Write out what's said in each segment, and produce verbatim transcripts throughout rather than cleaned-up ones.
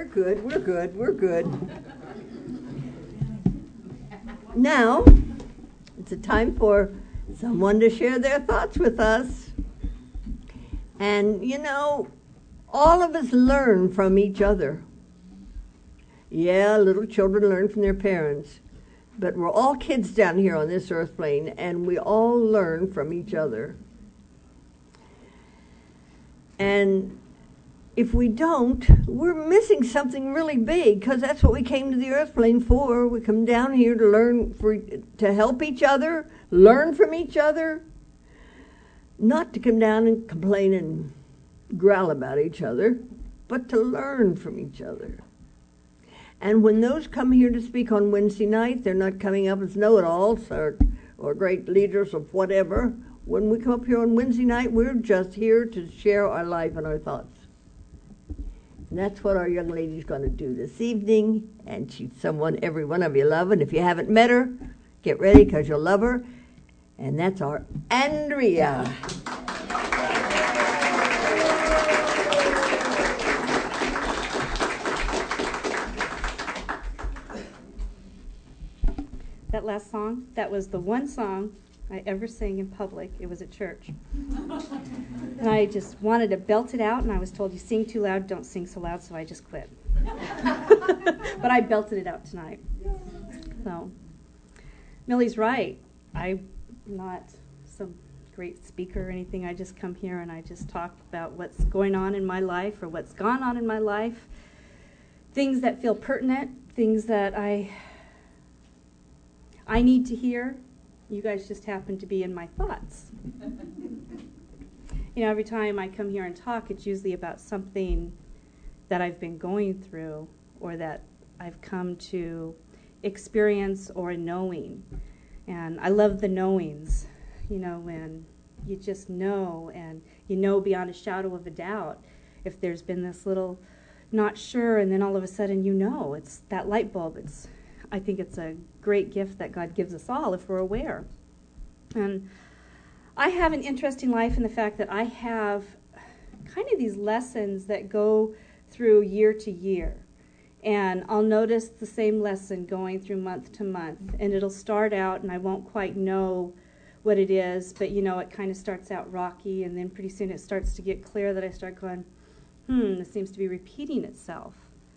we're good, we're good, we're good. Now, it's a time for someone to share their thoughts with us. And, you know, all of us learn from each other. Yeah, little children learn from their parents. But we're all kids down here on this earth plane, and we all learn from each other. And if we don't, we're missing something really big, because that's what we came to the earth plane for. We come down here to learn, for, to help each other, learn from each other, not to come down and complain and growl about each other, but to learn from each other. And when those come here to speak on Wednesday night, they're not coming up as know-it-alls or, or great leaders of whatever. When we come up here on Wednesday night, we're just here to share our life and our thoughts. And that's what our young lady's going to do this evening. And she's someone every one of you love. And if you haven't met her, get ready, because you'll love her. And that's our Andrea. That last song, that was the one song I ever sang in public. It was at church. And I just wanted to belt it out, and I was told, you sing too loud, don't sing so loud, so I just quit. But I belted it out tonight. So, Millie's right. I'm not some great speaker or anything. I just come here and I just talk about what's going on in my life or what's gone on in my life, things that feel pertinent, things that I... I need to hear. You guys just happen to be in my thoughts. You know, every time I come here and talk, it's usually about something that I've been going through or that I've come to experience or knowing. And I love the knowings, you know, when you just know, and you know beyond a shadow of a doubt if there's been this little not sure, and then all of a sudden you know. It's that light bulb. It's I think it's a great gift that God gives us all if we're aware. And I have an interesting life in the fact that I have kind of these lessons that go through year to year. And I'll notice the same lesson going through month to month. And it'll start out, and I won't quite know what it is, but, you know, it kind of starts out rocky, and then pretty soon it starts to get clear that I start going, hmm, this seems to be repeating itself.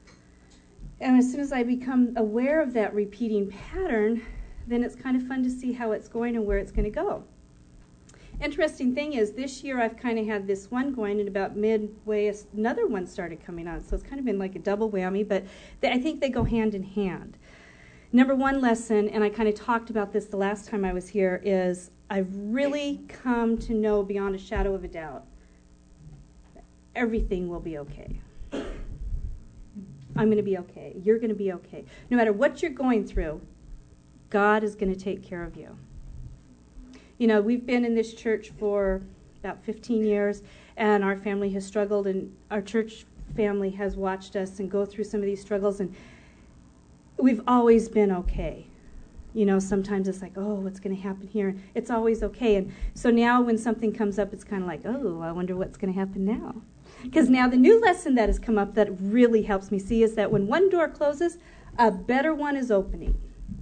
And as soon as I become aware of that repeating pattern, then it's kind of fun to see how it's going and where it's going to go. Interesting thing is, this year I've kind of had this one going, and about midway another one started coming on. So it's kind of been like a double whammy, but they, I think they go hand in hand. Number one lesson, and I kind of talked about this the last time I was here, is I've really come to know beyond a shadow of a doubt that everything will be okay. I'm going to be okay. You're going to be okay. No matter what you're going through, God is going to take care of you. You know, we've been in this church for about fifteen years, and our family has struggled, and our church family has watched us and go through some of these struggles, and we've always been okay. You know, sometimes it's like, oh, what's going to happen here? It's always okay. And so now when something comes up, it's kind of like, oh, I wonder what's going to happen now. Because now the new lesson that has come up that really helps me see is that when one door closes, a better one is opening.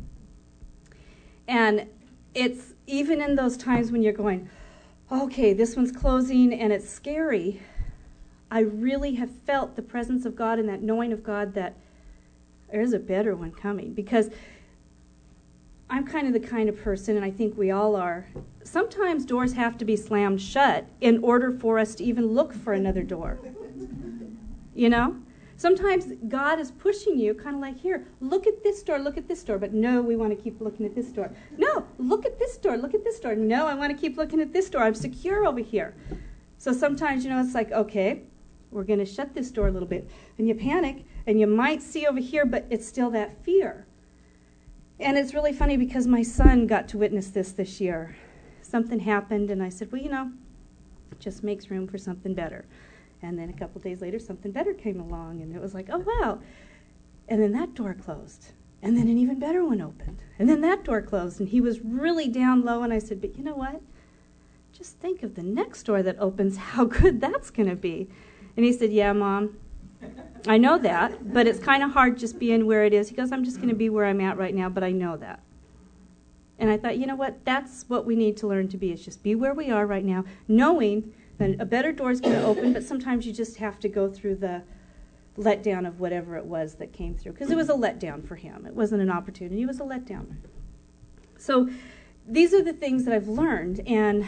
And it's even in those times when you're going, okay, this one's closing and it's scary, I really have felt the presence of God and that knowing of God that there's a better one coming. Because I'm kind of the kind of person, and I think we all are, sometimes doors have to be slammed shut in order for us to even look for another door. You know? Sometimes God is pushing you, kind of like, here, look at this door, look at this door. But no, we want to keep looking at this door. No, look at this door, look at this door. No, I want to keep looking at this door. I'm secure over here. So sometimes, you know, it's like, okay, we're going to shut this door a little bit. And you panic, and you might see over here, but it's still that fear. And it's really funny because my son got to witness this this year. Something happened, and I said, well, you know, it just makes room for something better. And then a couple days later, something better came along, and it was like, oh, wow. And then that door closed, and then an even better one opened. And then that door closed, and he was really down low, and I said, but you know what? Just think of the next door that opens, how good that's going to be. And he said, yeah, Mom, I know that, but it's kind of hard just being where it is. He goes, I'm just going to be where I'm at right now, but I know that. And I thought, you know what, that's what we need to learn to be, is just be where we are right now, knowing that a better door is going to open, but sometimes you just have to go through the letdown of whatever it was that came through. Because it was a letdown for him. It wasn't an opportunity, it was a letdown. So these are the things that I've learned, and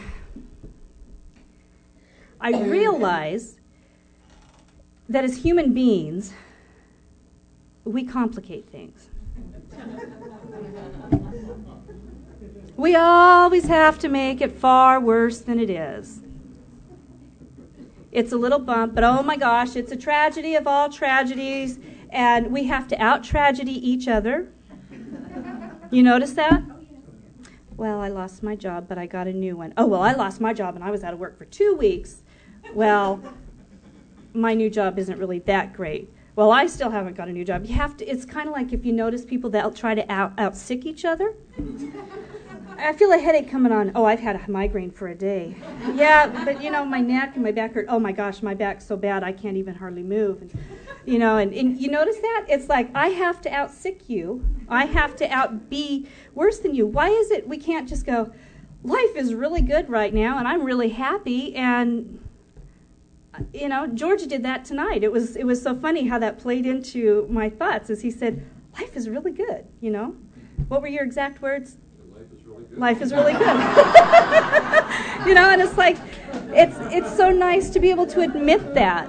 I realize that as human beings, we complicate things. We always have to make it far worse than it is. It's a little bump, but oh my gosh, it's a tragedy of all tragedies, and we have to out-tragedy each other. You notice that? Well, I lost my job, but I got a new one. Oh, well, I lost my job, and I was out of work for two weeks. Well, my new job isn't really that great. Well, I still haven't got a new job. You have to. It's kind of like if you notice people that try to out, out sick each other. I feel a headache coming on. Oh, I've had a migraine for a day. Yeah, but you know, my neck and my back hurt. Oh my gosh, my back's so bad I can't even hardly move. And, you know, and, and you notice that? It's like I have to out sick you. I have to out be worse than you. Why is it we can't just go, life is really good right now and I'm really happy, and you know, George did that tonight. It was it was so funny how that played into my thoughts as he said, life is really good, you know. What were your exact words? Life is really good. Life is really good. You know, and it's like, it's it's so nice to be able to admit that.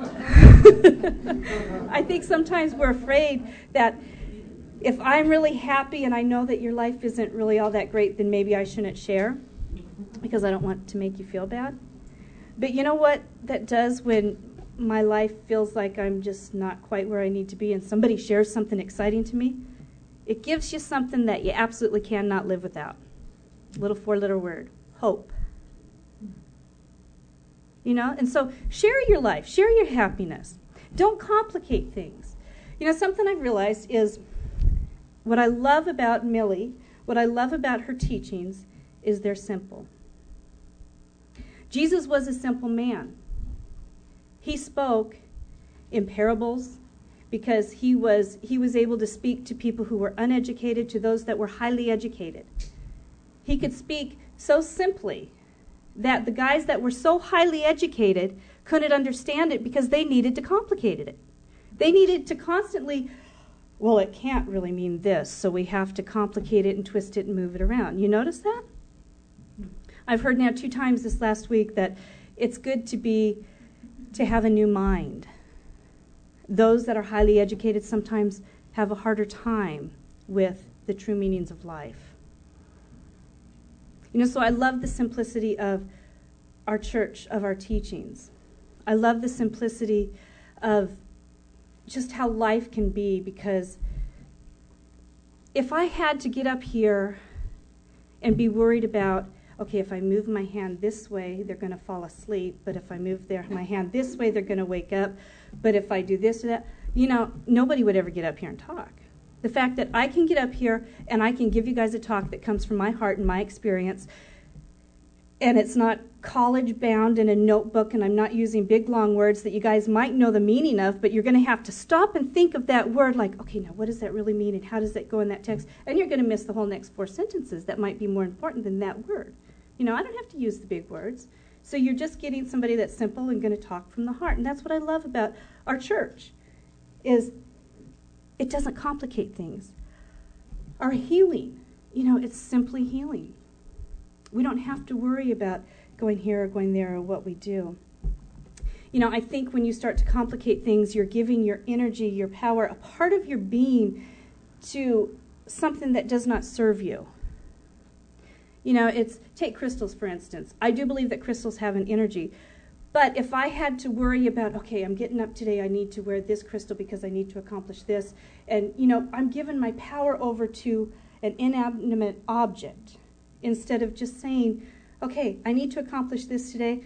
I think sometimes we're afraid that if I'm really happy and I know that your life isn't really all that great, then maybe I shouldn't share because I don't want to make you feel bad. But you know what that does when my life feels like I'm just not quite where I need to be and somebody shares something exciting to me? It gives you something that you absolutely cannot live without. Little four-letter word, hope. You know, and so share your life, share your happiness. Don't complicate things. You know, something I've realized is what I love about Millie, what I love about her teachings is they're simple. Jesus was a simple man. He spoke in parables because he was he was able to speak to people who were uneducated, to those that were highly educated. He could speak so simply that the guys that were so highly educated couldn't understand it because they needed to complicate it. They needed to constantly, well, it can't really mean this, so we have to complicate it and twist it and move it around. You notice that? I've heard now two times this last week that it's good to be, to have a new mind. Those that are highly educated sometimes have a harder time with the true meanings of life. You know, so I love the simplicity of our church, of our teachings. I love the simplicity of just how life can be, because if I had to get up here and be worried about, okay, if I move my hand this way, they're going to fall asleep. But if I move their, my hand this way, they're going to wake up. But if I do this or that, you know, nobody would ever get up here and talk. The fact that I can get up here and I can give you guys a talk that comes from my heart and my experience, and it's not college-bound in a notebook, and I'm not using big, long words that you guys might know the meaning of, but you're going to have to stop and think of that word like, okay, now what does that really mean, and how does that go in that text? And you're going to miss the whole next four sentences that might be more important than that word. You know, I don't have to use the big words. So you're just getting somebody that's simple and going to talk from the heart. And that's what I love about our church, is it doesn't complicate things. Our healing, you know, it's simply healing. We don't have to worry about going here or going there or what we do. You know, I think when you start to complicate things, you're giving your energy, your power, a part of your being to something that does not serve you. You know, it's, take crystals, for instance. I do believe that crystals have an energy. But if I had to worry about, okay, I'm getting up today, I need to wear this crystal because I need to accomplish this. And, you know, I'm giving my power over to an inanimate object instead of just saying, okay, I need to accomplish this today.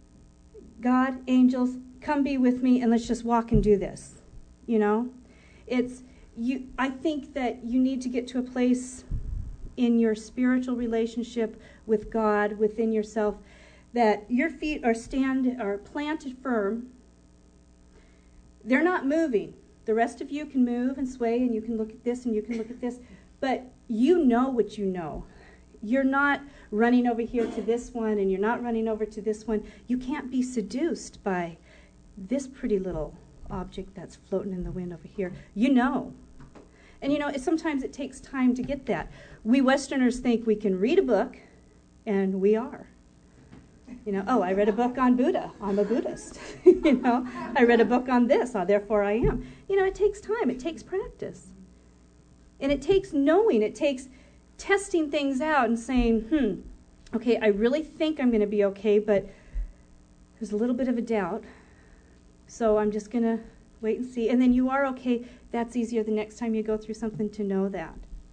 God, angels, come be with me and let's just walk and do this. You know, it's, you. I think that you need to get to a place in your spiritual relationship with God, within yourself, that your feet are stand are planted firm They're not moving. The rest of you can move and sway, and you can look at this and you can look at this, but you know what you know. You're not running over here to this one, and you're not running over to this one. You can't be seduced by this pretty little object that's floating in the wind over here. You know. And you know, it, sometimes it takes time to get that. We Westerners think we can read a book, and we are. You know, oh, I read a book on Buddha. I'm a Buddhist. You know, I read a book on this. Oh, therefore I am. You know, it takes time. It takes practice. And it takes knowing. It takes testing things out and saying, hmm, okay, I really think I'm going to be okay, but there's a little bit of a doubt. So I'm just going to wait and see. And then you are okay. That's easier the next time you go through something to know that.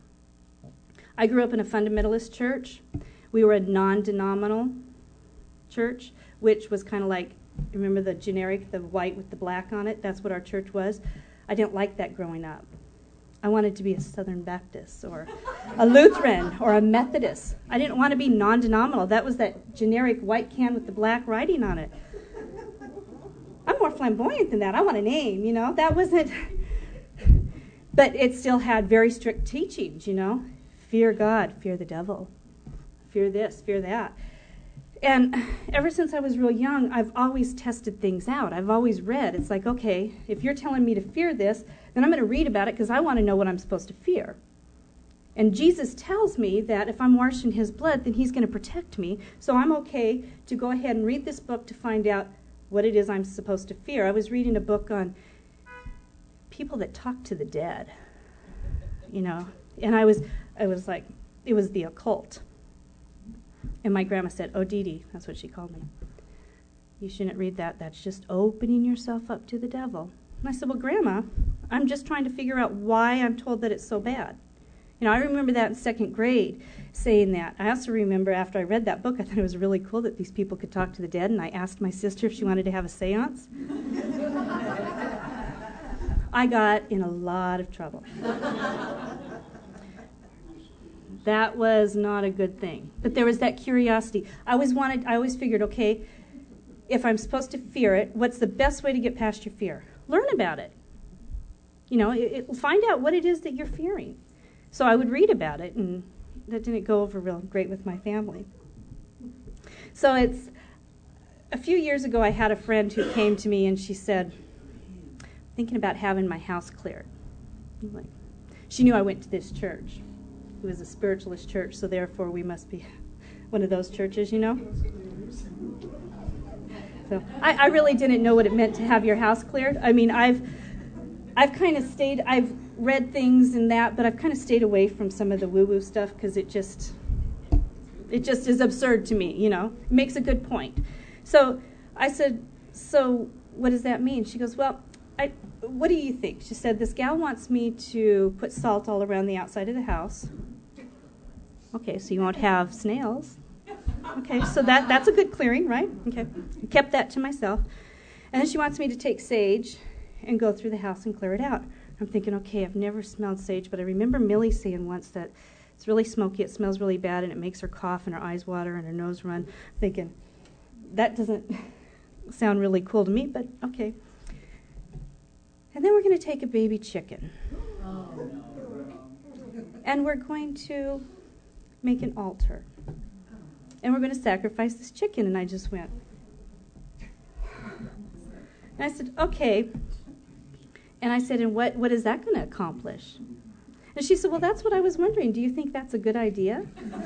I grew up in a fundamentalist church. We were a non-denominational church, which was kind of like, remember the generic, the white with the black on it? That's what our church was. I didn't like that growing up. I wanted to be a Southern Baptist or a Lutheran or a Methodist. I didn't want to be non-denominational. That was that generic white can with the black writing on it. I'm more flamboyant than that. I want a name, you know. That wasn't... But it still had very strict teachings, you know. Fear God, fear the devil. Fear this, fear that. And ever since I was real young, I've always tested things out. I've always read. It's like, okay, if you're telling me to fear this, then I'm going to read about it because I want to know what I'm supposed to fear. And Jesus tells me that if I'm washed in his blood, then he's going to protect me. So I'm okay to go ahead and read this book to find out what it is I'm supposed to fear. I was reading a book on people that talk to the dead, you know, and I was, I was like, it was the occult. And my grandma said, oh, Dee Dee, that's what she called me. You shouldn't read that. That's just opening yourself up to the devil. And I said, well, Grandma, I'm just trying to figure out why I'm told that it's so bad. You know, I remember that in second grade saying that. I also remember after I read that book, I thought it was really cool that these people could talk to the dead, and I asked my sister if she wanted to have a seance. I got in a lot of trouble. That was not a good thing. But there was that curiosity. I always wanted, I always figured, okay, if I'm supposed to fear it, what's the best way to get past your fear? Learn about it. You know, it, it, find out what it is that you're fearing. So I would read about it, and that didn't go over real great with my family. So it's, a few years ago I had a friend who came to me and she said, thinking about having my house cleared. I'm like, she knew I went to this church. It was a spiritualist church, so therefore we must be one of those churches, you know? So I, I really didn't know what it meant to have your house cleared. I mean, I've I've kind of stayed, I've read things in that, but I've kind of stayed away from some of the woo-woo stuff because it just, it just is absurd to me, you know? It makes a good point. So I said, so what does that mean? She goes, well, I, what do you think? She said, this gal wants me to put salt all around the outside of the house. Okay, so you won't have snails. Okay, so that, that's a good clearing, right? Okay, I kept that to myself. And then she wants me to take sage and go through the house and clear it out. I'm thinking, okay, I've never smelled sage, but I remember Millie saying once that it's really smoky, it smells really bad, and it makes her cough and her eyes water and her nose run. I'm thinking, that doesn't sound really cool to me, but okay. And then we're going to take a baby chicken. Oh, no. And we're going to make an altar. And we're going to sacrifice this chicken. And I just went. And I said, okay. And I said, and what, what is that going to accomplish? And she said, well, that's what I was wondering. Do you think that's a good idea?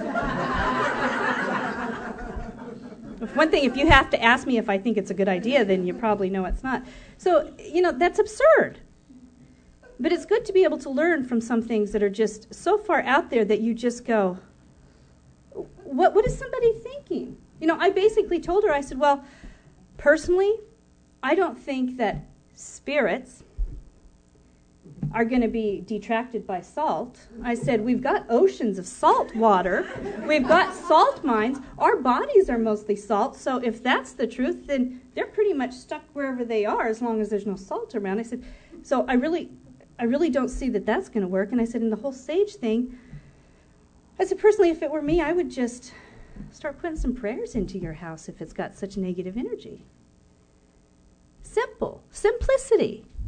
One thing, if you have to ask me if I think it's a good idea, then you probably know it's not. So, you know, that's absurd. But it's good to be able to learn from some things that are just so far out there that you just go, what, what is somebody thinking? You know, I basically told her, I said, well, personally, I don't think that spirits are going to be detracted by salt. I said, we've got oceans of salt water. We've got salt mines. Our bodies are mostly salt. So if that's the truth, then they're pretty much stuck wherever they are as long as there's no salt around. I said, so I really, I really don't see that that's going to work. And I said, in the whole sage thing, I said, personally, if it were me, I would just start putting some prayers into your house if it's got such negative energy. Simple. Simplicity.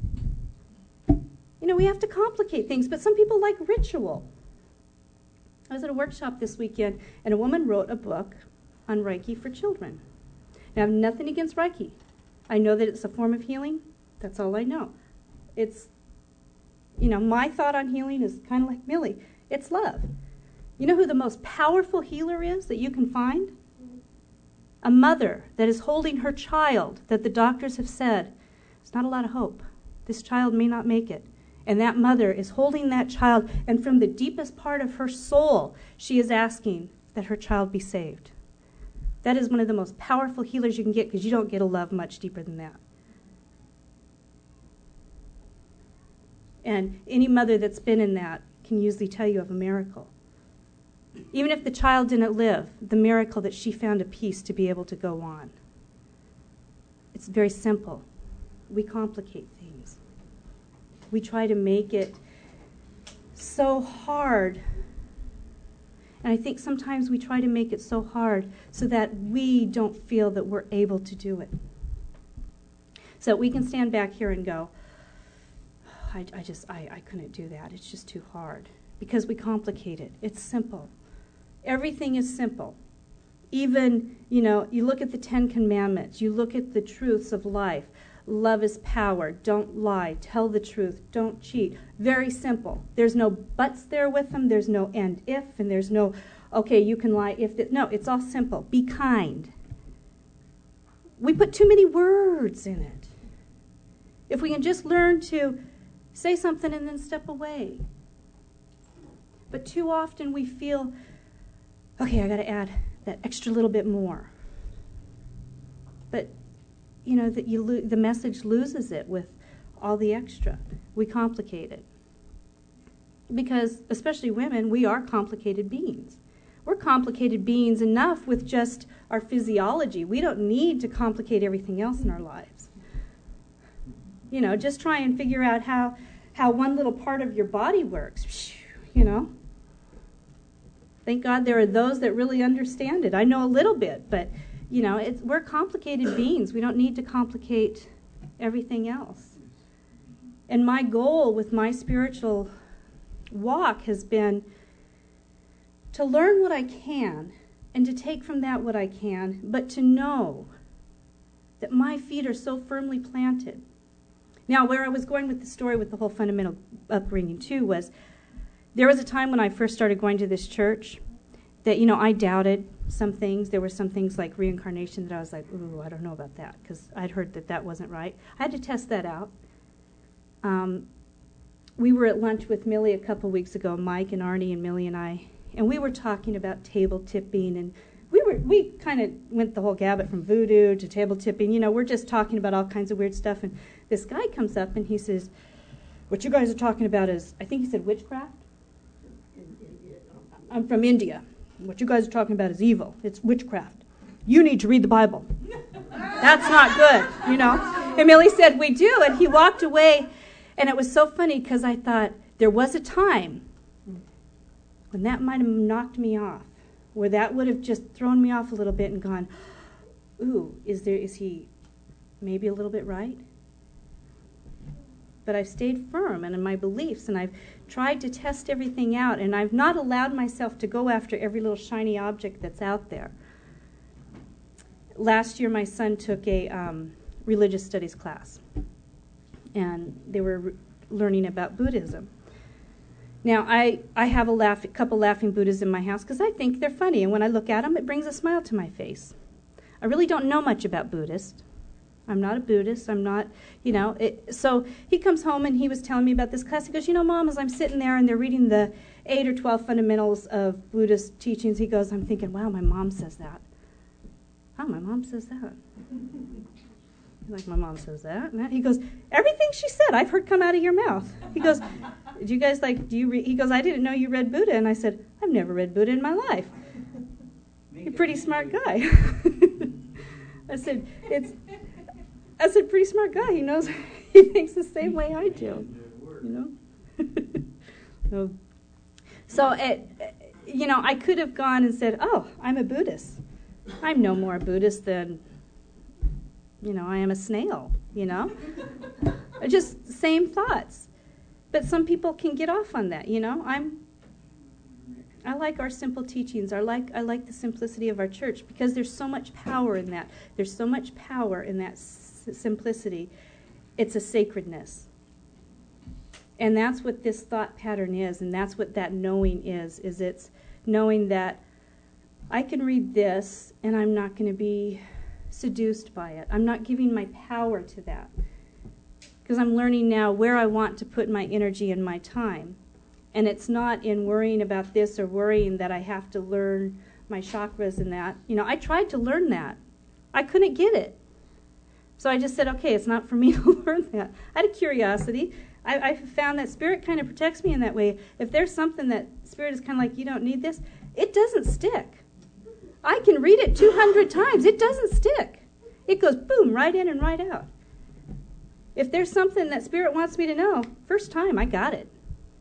You know, we have to complicate things, but some people like ritual. I was at a workshop this weekend, and a woman wrote a book on Reiki for children. Now, I have nothing against Reiki. I know that it's a form of healing. That's all I know. It's, you know, my thought on healing is kind of like Millie. It's love. You know who the most powerful healer is that you can find? A mother that is holding her child that the doctors have said, there's not a lot of hope. This child may not make it. And that mother is holding that child, and from the deepest part of her soul, she is asking that her child be saved. That is one of the most powerful healers you can get, because you don't get a love much deeper than that. And any mother that's been in that can usually tell you of a miracle. Even if the child didn't live, the miracle that she found a peace to be able to go on. It's very simple. We complicate things. We try to make it so hard. And I think sometimes we try to make it so hard so that we don't feel that we're able to do it. So we can stand back here and go, I, I just, I, I couldn't do that. It's just too hard. Because we complicate it. It's simple. Everything is simple. Even, you know, you look at the Ten Commandments. You look at the truths of life. Love is power. Don't lie. Tell the truth. Don't cheat. Very simple. There's no buts there with them. There's no and if, and there's no, okay, you can lie if. Th- no, it's all simple. Be kind. We put too many words in it. If we can just learn to say something and then step away. But too often we feel, okay, I got to add that extra little bit more. But you know, that you lo- the message loses it with all the extra. We complicate it. Because, especially women, we are complicated beings. We're complicated beings enough with just our physiology. We don't need to complicate everything else in our lives. You know, just try and figure out how, how one little part of your body works, you know. Thank God there are those that really understand it. I know a little bit, but you know, it's, we're complicated beings. We don't need to complicate everything else. And my goal with my spiritual walk has been to learn what I can and to take from that what I can, but to know that my feet are so firmly planted. Now, where I was going with the story with the whole fundamental upbringing, too, was there was a time when I first started going to this church that, you know, I doubted some things. There were some things like reincarnation that I was like, ooh, I don't know about that, because I'd heard that that wasn't right. I had to test that out. Um, we were at lunch with Millie a couple weeks ago, Mike and Arnie and Millie and I, and we were talking about table tipping, and we were we kind of went the whole gamut from voodoo to table tipping. You know, we're just talking about all kinds of weird stuff, and this guy comes up and he says, what you guys are talking about is, I think he said witchcraft? I'm from India. What you guys are talking about is evil. It's witchcraft. You need to read the Bible. That's not good, you know. And Millie said, we do. And he walked away. And it was so funny because I thought there was a time when that might have knocked me off, where that would have just thrown me off a little bit and gone, ooh, is there is he maybe a little bit right? But I've stayed firm and in my beliefs, and I've tried to test everything out, and I've not allowed myself to go after every little shiny object that's out there. Last year, my son took a um, religious studies class, and they were re- learning about Buddhism. Now, I, I have a laugh, a couple laughing Buddhas in my house because I think they're funny, and when I look at them, it brings a smile to my face. I really don't know much about Buddhists. I'm not a Buddhist. I'm not, you know. It, so he comes home and he was telling me about this class. He goes, you know, Mom, as I'm sitting there and they're reading the eight or twelve fundamentals of Buddhist teachings, he goes, I'm thinking, wow, my mom says that. Oh, my mom says that. Like, my mom says that. And that. He goes, everything she said, I've heard come out of your mouth. He goes, do you guys like, do you read? He goes, I didn't know you read Buddha. And I said, I've never read Buddha in my life. You're a pretty smart guy. I said, it's... I said, pretty smart guy. He knows, he thinks the same way I do, you know. so, so it, you know, I could have gone and said, oh, I'm a Buddhist. I'm no more a Buddhist than, you know, I am a snail, you know. Just same thoughts. But some people can get off on that, you know. I'm I like our simple teachings. I like I like the simplicity of our church because there's so much power in that. There's so much power in that s- simplicity. It's a sacredness. And that's what this thought pattern is, and that's what that knowing is, is it's knowing that I can read this and I'm not going to be seduced by it. I'm not giving my power to that. Because I'm learning now where I want to put my energy and my time. And it's not in worrying about this or worrying that I have to learn my chakras and that. You know, I tried to learn that. I couldn't get it. So I just said, okay, it's not for me to learn that. I had a curiosity. I, I found that Spirit kind of protects me in that way. If there's something that Spirit is kind of like, you don't need this, it doesn't stick. I can read it two hundred times. It doesn't stick. It goes boom, right in and right out. If there's something that Spirit wants me to know, first time, I got it.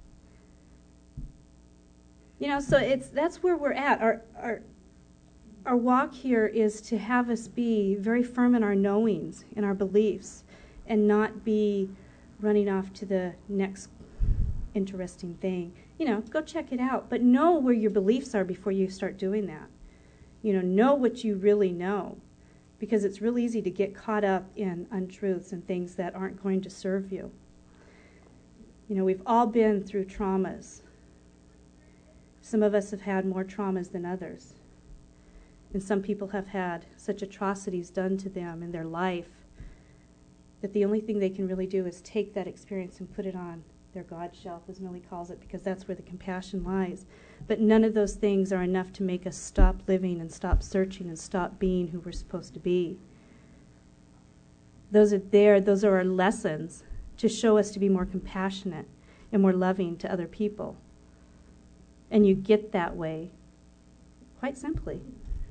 You know, so it's that's where we're at. Our our our walk here is to have us be very firm in our knowings, in our beliefs, and not be running off to the next interesting thing. You know, go check it out, but know where your beliefs are before you start doing that. You know, know what you really know, because it's real easy to get caught up in untruths and things that aren't going to serve you. You know, we've all been through traumas. Some of us have had more traumas than others. And some people have had such atrocities done to them in their life that the only thing they can really do is take that experience and put it on their God shelf, as Millie calls it, because that's where the compassion lies. But none of those things are enough to make us stop living and stop searching and stop being who we're supposed to be. Those are there, those are our lessons to show us to be more compassionate and more loving to other people. And you get that way quite simply,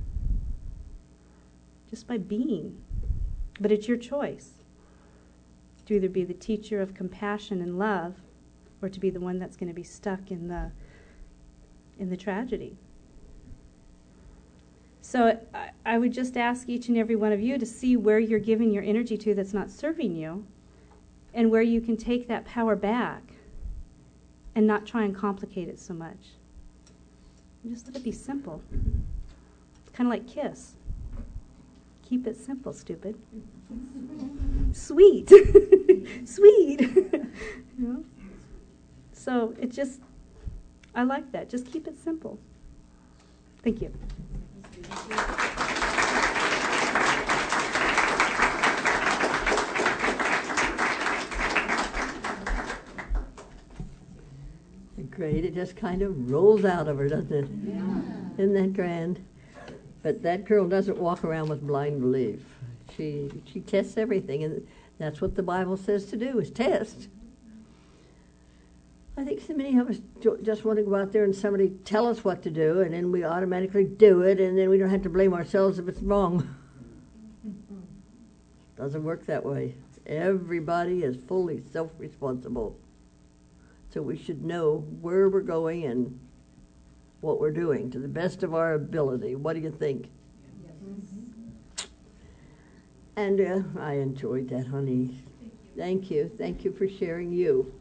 just by being. But it's your choice to either be the teacher of compassion and love, or to be the one that's going to be stuck in the in the tragedy. So I, I would just ask each and every one of you to see where you're giving your energy to that's not serving you, and where you can take that power back and not try and complicate it so much. Just let it be simple. It's kind of like KISS. Keep it simple, stupid. Sweet. Sweet. You know? So it just, I like that. Just keep it simple. Thank you. Great. It just kind of rolls out of her, doesn't it? Yeah. Isn't that grand? But that girl doesn't walk around with blind belief. She she tests everything, and that's what the Bible says to do, is test. I think so many of us just want to go out there and somebody tell us what to do, and then we automatically do it, and then we don't have to blame ourselves if it's wrong. Doesn't work that way. Everybody is fully self-responsible. So we should know where we're going and what we're doing to the best of our ability. What do you think? Yes. And uh, I enjoyed that, honey. Thank you. Thank you for sharing you.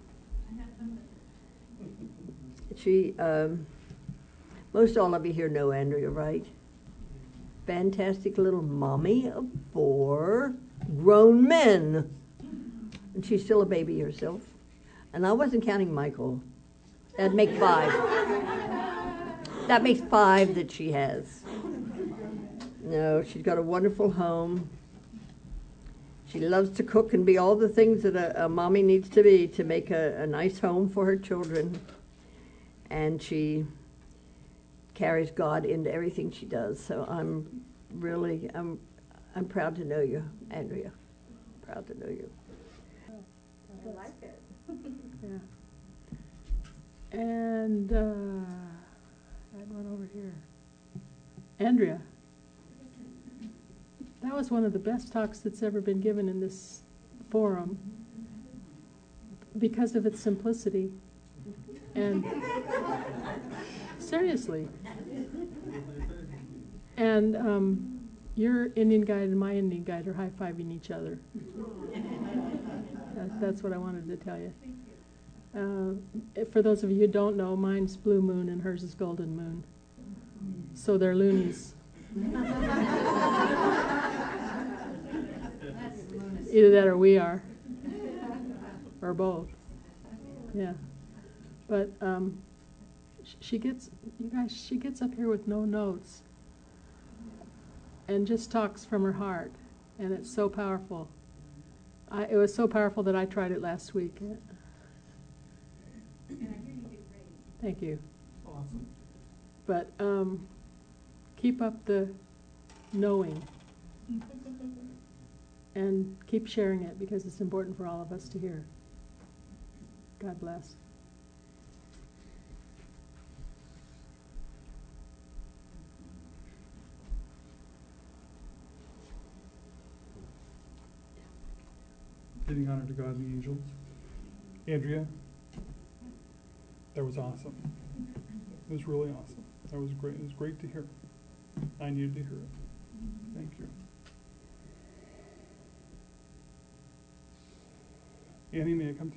She, um, most all of you here know Andrea, right? Fantastic little mommy of four grown men. And she's still a baby herself. And I wasn't counting Michael. That'd make five. That makes five that she has. No, she's got a wonderful home. She loves to cook and be all the things that a, a mommy needs to be to make a, a nice home for her children. And she carries God into everything she does. So I'm really, I'm, I'm proud to know you, Andrea. Proud to know you. I like it. Yeah. And uh, I had one over here. Andrea, that was one of the best talks that's ever been given in this forum because of its simplicity. And seriously. And um, your Indian guide and my Indian guide are high-fiving each other. That, that's what I wanted to tell you. Uh, for those of you who don't know, mine's Blue Moon and hers is Golden Moon. So they're loonies. Either that or we are. Or both. Yeah. But um, sh- she gets, you guys, she gets up here with no notes and just talks from her heart. And it's so powerful. I, it was so powerful that I tried it last week. And I hear you did great. Thank you. Awesome. But um, keep up the knowing and keep sharing it because it's important for all of us to hear. God bless. Giving honor to God and the angels. Andrea, that was awesome. It was really awesome. That was great. It was great to hear. I needed to hear it. Thank you. Annie, may I come to